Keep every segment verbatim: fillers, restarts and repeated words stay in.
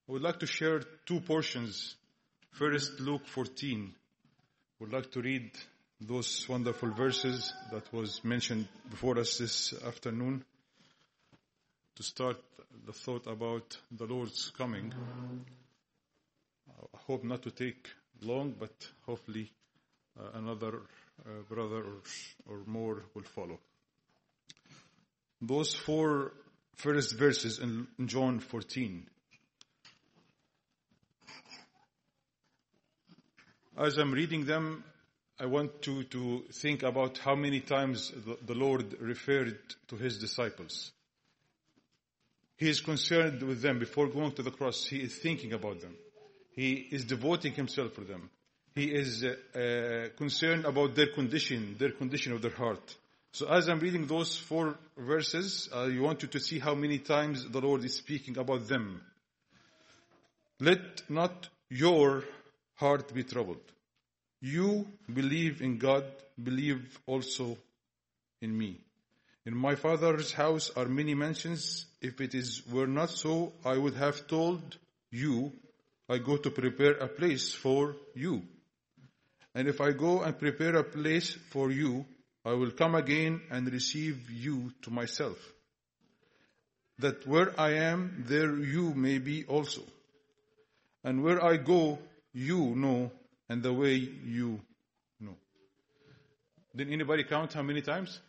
I would like to share two portions. First, Luke fourteen. I would like to read those wonderful verses that was mentioned before us this afternoon to start the thought about the Lord's coming. I hope not to take long, but hopefully uh, another uh, brother or, or more will follow. Those four first verses in John fourteen. As I'm reading them, I want to, to think about how many times the, the Lord referred to his disciples. He is concerned with them. Before going to the cross, he is thinking about them. He is devoting himself for them. He is uh, uh, concerned about their condition, their condition of their heart. So as I'm reading those four verses, I want you to see how many times the Lord is speaking about them. Let not your heart be troubled. You believe in God, believe also in me. In my Father's house are many mansions. If it is were not so, I would have told you, I go to prepare a place for you. And if I go and prepare a place for you, I will come again and receive you to myself, that where I am, there you may be also. And where I go, you know, and the way you know. Did anybody count how many times?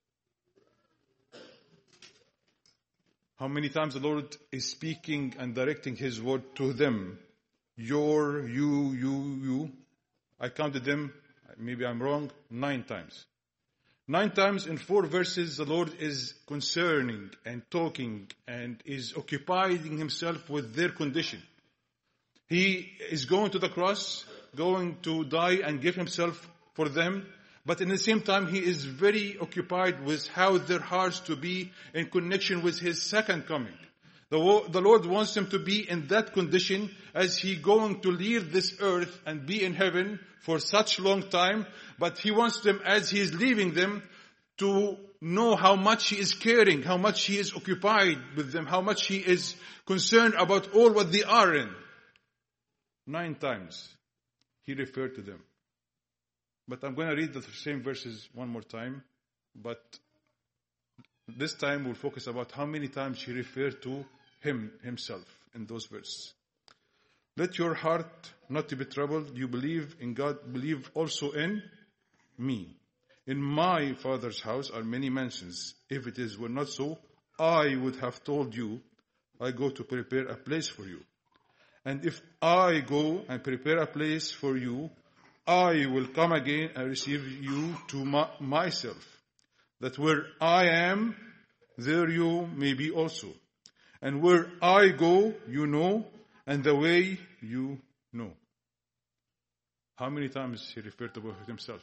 How many times the Lord is speaking and directing his word to them? Your, you, you, you. I counted them, maybe I'm wrong, nine times. Nine times in four verses, the Lord is concerning and talking and is occupying himself with their condition. He is going to the cross, going to die and give himself for them. But in the same time, he is very occupied with how their hearts to be in connection with his second coming. The, the Lord wants them to be in that condition as he going to leave this earth and be in heaven for such long time. But he wants them, as he is leaving them, to know how much he is caring, how much he is occupied with them, how much he is concerned about all what they are in. Nine times he referred to them. But I'm going to read the same verses one more time. But this time we'll focus about how many times he referred to him, himself, in those verses. Let your heart not to be troubled. You believe in God, believe also in me. In my Father's house are many mansions. If it is were not so, I would have told you, I go to prepare a place for you. And if I go and prepare a place for you, I will come again and receive you to my, myself, that where I am, there you may be also. And where I go, you know, and the way you know. How many times he referred to himself?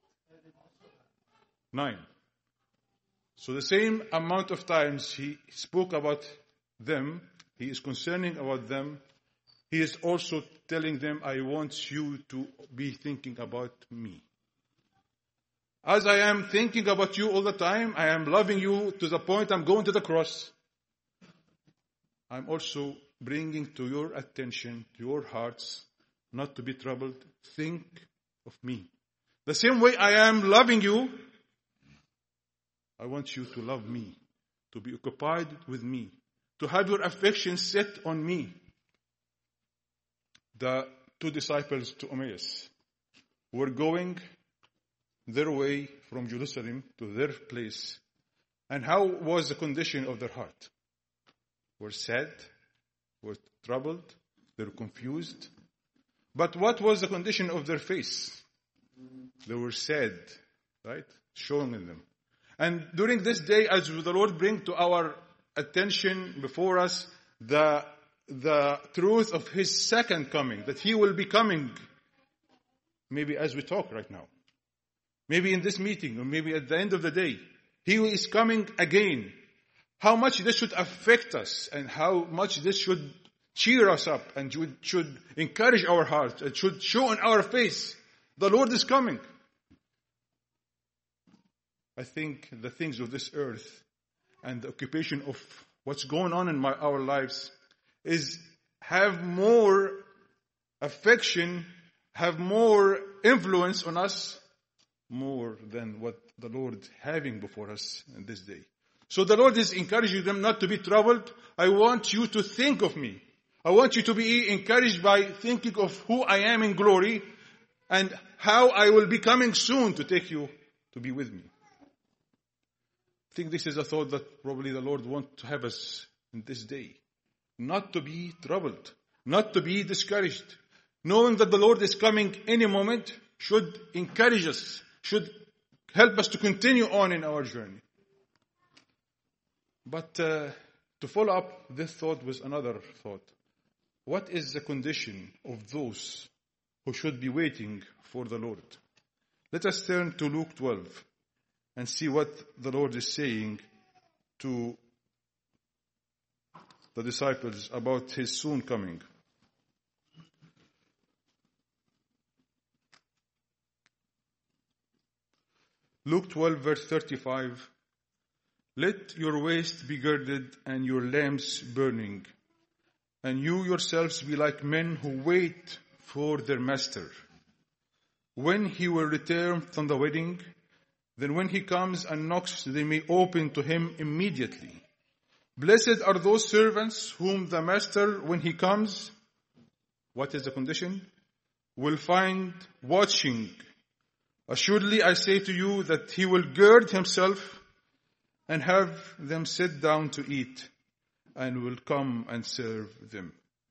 Nine. So the same amount of times he spoke about them, he is concerning about them, he is also telling them, I want you to be thinking about me. As I am thinking about you all the time, I am loving you to the point I'm going to the cross. I'm also bringing to your attention, to your hearts, not to be troubled. Think of me. The same way I am loving you, I want you to love me, to be occupied with me, to have your affection set on me. The two disciples to Emmaus were going their way from Jerusalem to their place. And how was the condition of their heart? Were sad, were troubled, they were confused. But what was the condition of their face? They were sad, right? Showing in them. And during this day, as the Lord bring to our attention before us the the truth of his second coming, that he will be coming, maybe as we talk right now, maybe in this meeting, or maybe at the end of the day, he is coming again. How much this should affect us, and how much this should cheer us up, and should, should encourage our hearts, and should show on our face, the Lord is coming. I think the things of this earth and the occupation of what's going on in my, our lives is have more affection, have more influence on us, more than what the Lord having before us in this day. So the Lord is encouraging them not to be troubled. I want you to think of me. I want you to be encouraged by thinking of who I am in glory and how I will be coming soon to take you to be with me. I think this is a thought that probably the Lord wants to have us in this day. Not to be troubled, not to be discouraged. Knowing that the Lord is coming any moment should encourage us, should help us to continue on in our journey. But uh, to follow up this thought with another thought. What is the condition of those who should be waiting for the Lord? Let us turn to Luke twelve and see what the Lord is saying to the disciples about his soon coming. Luke twelve verse thirty-five. Let your waist be girded and your lamps burning, and you yourselves be like men who wait for their master, when he will return from the wedding. Then when he comes and knocks, they may open to him immediately. Blessed are those servants whom the master, when he comes, what is the condition? Will find watching. Assuredly I say to you that he will gird himself and have them sit down to eat, and will come and serve them.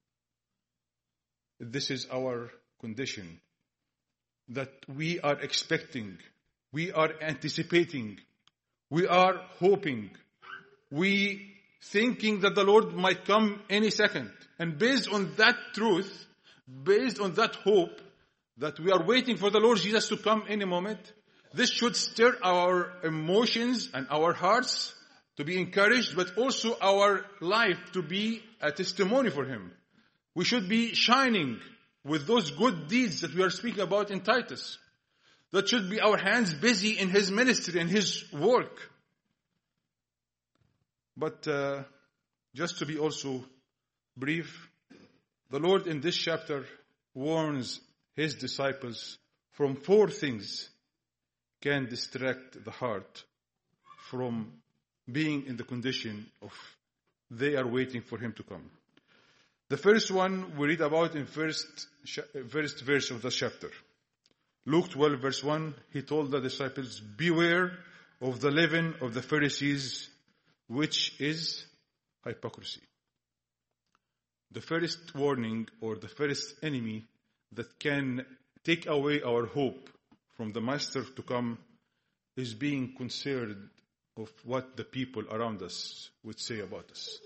This is our condition, that we are expecting, we are anticipating, we are hoping, we thinking that the Lord might come any second. And based on that truth, based on that hope, that we are waiting for the Lord Jesus to come any moment, this should stir our emotions and our hearts to be encouraged, but also our life to be a testimony for Him. We should be shining with those good deeds that we are speaking about in Titus. That should be our hands busy in His ministry and His work. But uh, just to be also brief, the Lord in this chapter warns His disciples from four things can distract the heart from being in the condition of they are waiting for Him to come. The first one we read about in first, first verse of the chapter. Luke twelve verse one, He told the disciples, beware of the leaven of the Pharisees, which is hypocrisy. The first warning or the first enemy that can take away our hope from the Master to come is being concerned of what the people around us would say about us.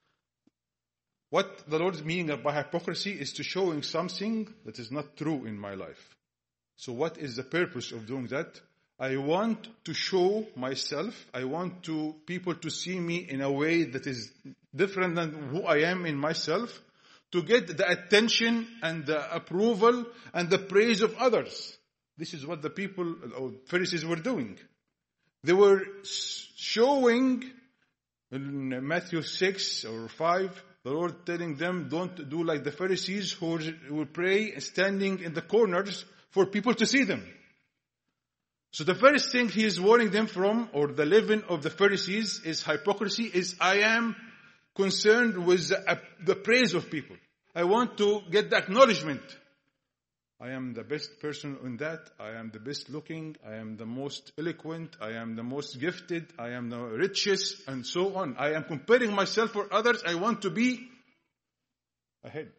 What the Lord's meaning by hypocrisy is to showing something that is not true in my life. So what is the purpose of doing that? I want to show myself. I want to people to see me in a way that is different than who I am in myself, to get the attention and the approval and the praise of others. This is what the people, or Pharisees, were doing. They were showing, in Matthew six or five, the Lord telling them, don't do like the Pharisees who will pray standing in the corners for people to see them. So the first thing He is warning them from, or the leaven of the Pharisees, is hypocrisy, is I am concerned with the, uh, the praise of people. I want to get the acknowledgement. I am the best person in that. I am the best looking. I am the most eloquent. I am the most gifted. I am the richest, and so on. I am comparing myself for others. I want to be ahead.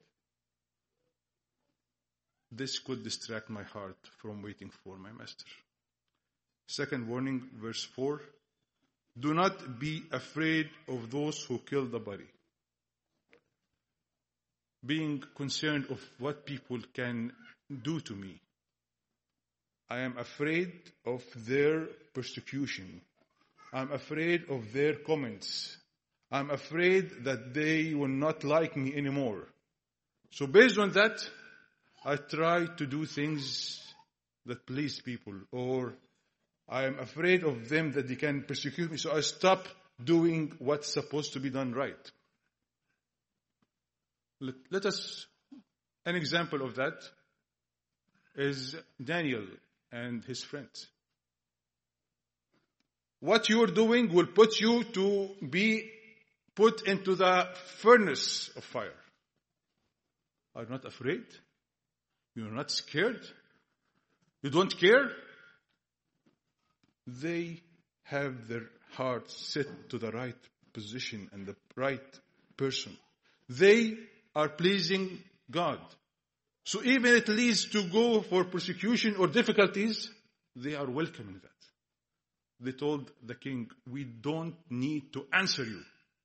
This could distract my heart from waiting for my Master. Second warning, verse four. Do not be afraid of those who kill the body. Being concerned of what people can do to me. I am afraid of their persecution. I'm afraid of their comments. I'm afraid that they will not like me anymore. So based on that, I try to do things that please people, or I am afraid of them that they can persecute me, so I stop doing what's supposed to be done right. Let, let us, an example of that is Daniel and his friends. What you're doing will put you to be put into the furnace of fire. Are you not afraid? You're not scared? You don't care? They have their heart set to the right position and the right person. They are pleasing God. So even it leads to go for persecution or difficulties, they are welcoming that. They told the king, we don't need to answer you.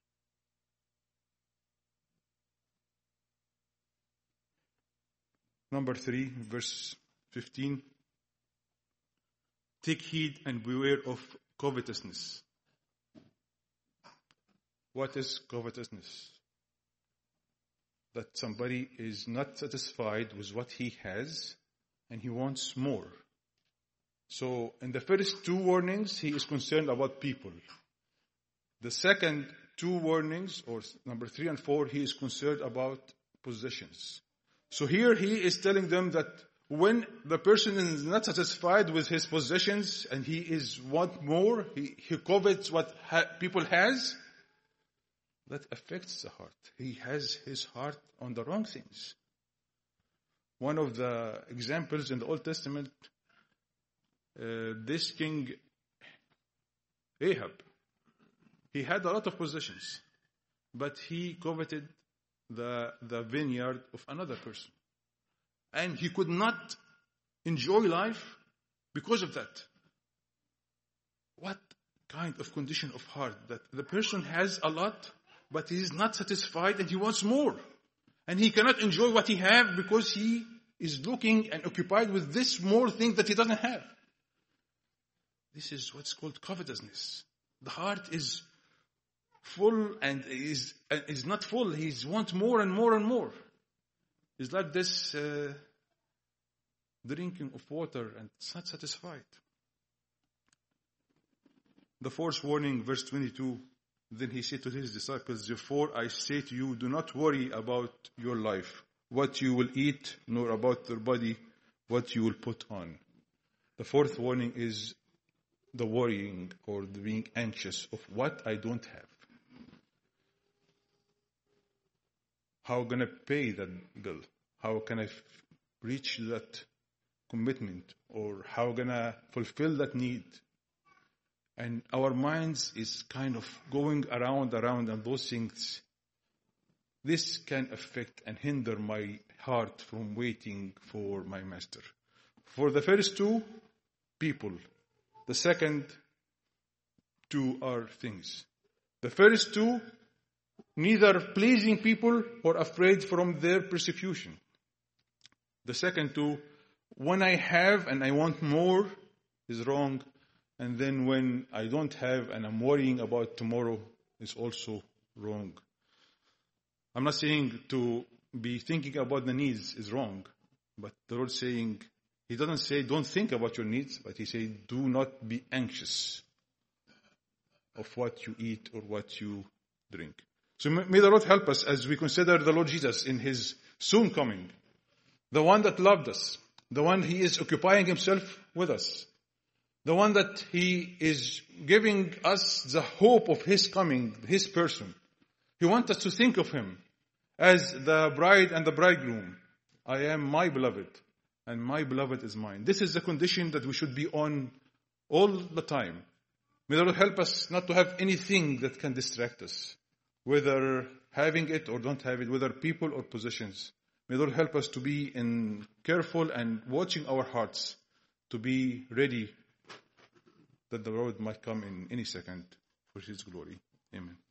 Number three, verse fifteen. Take heed and beware of covetousness. What is covetousness? That somebody is not satisfied with what he has and he wants more. So in the first two warnings, he is concerned about people. The second two warnings, or number three and four, he is concerned about possessions. So here he is telling them that when the person is not satisfied with his possessions and he is want more, he, he covets what ha- people has, that affects the heart. He has his heart on the wrong things. One of the examples in the Old Testament, uh, this king Ahab, he had a lot of possessions, but he coveted the, the vineyard of another person. And he could not enjoy life because of that. What kind of condition of heart that the person has a lot, but he is not satisfied and he wants more. And he cannot enjoy what he has because he is looking and occupied with this more thing that he doesn't have. This is what's called covetousness. The heart is full and is, is not full. He wants more and more and more. It's like this uh, drinking of water and it's not satisfied. The fourth warning, verse twenty-two, then he said to his disciples, therefore I say to you, do not worry about your life, what you will eat, nor about your body, what you will put on. The fourth warning is the worrying or the being anxious of what I don't have. How can I pay that bill? How can I f- reach that commitment? Or how can I fulfill that need? And our minds is kind of going around, around on those things. This can affect and hinder my heart from waiting for my master. For the first two, people. The second two are things. The first two, neither pleasing people or afraid from their persecution. The second two, when I have and I want more, is wrong. And then when I don't have and I'm worrying about tomorrow, is also wrong. I'm not saying to be thinking about the needs is wrong. But the Lord is saying, He doesn't say don't think about your needs, but He says do not be anxious of what you eat or what you drink. So may the Lord help us as we consider the Lord Jesus in His soon coming. The one that loved us. The one He is occupying Himself with us. The one that He is giving us the hope of His coming, His person. He wants us to think of Him as the bride and the bridegroom. I am my beloved, and my beloved is mine. This is the condition that we should be on all the time. May the Lord help us not to have anything that can distract us, whether having it or don't have it, whether people or positions. May the Lord help us to be in careful and watching our hearts, to be ready that the Lord might come in any second for His glory. Amen.